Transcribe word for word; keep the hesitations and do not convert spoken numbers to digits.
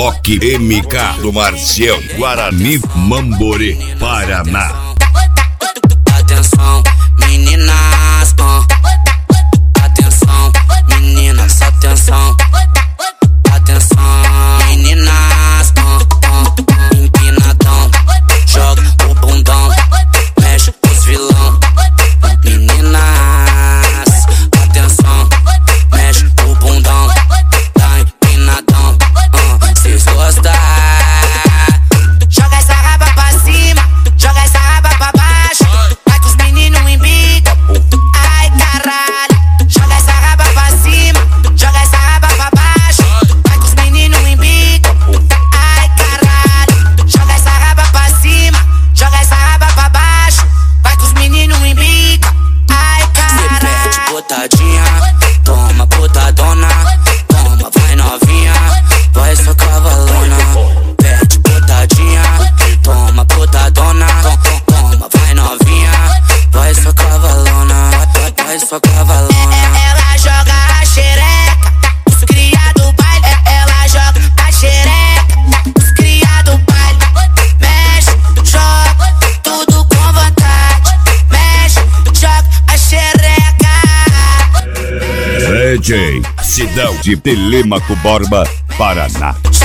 Moque M K do Marcião, Guarani, Mamborê, Paraná. Atenção, meninas, uh. Atenção, meninas, atenção. Atenção, meninas, uh, uh. Empinadão, joga o bundão, mexe os vilão. Meninas, atenção, mexe o bundão, tá empinadão, uh. Se gostar, joga essa raba pra cima, joga essa raba pra baixo. Vai que os meninos embicam, ai caralho. Joga essa raba pra cima, joga essa raba pra baixo. Vai que os meninos embicam, ai caralho. Joga essa raba pra cima, joga essa raba pra baixo. Vai que os meninos embicam, ai caralho. Cê pede botadinha, toma botadona. Toma, vai novinha, vai sua cavalona. Pede botadinha, toma botadona. Toma, vai novinha, vai sua cavalona. Vai sua cavalona. Ela joga a xereca, os cria do baile. Ela joga a xereca, os cria do baile. Mexe, joga, tudo com vontade. Mexe, joga a xereca. D J Sidão de Telêmaco Borba, Paraná.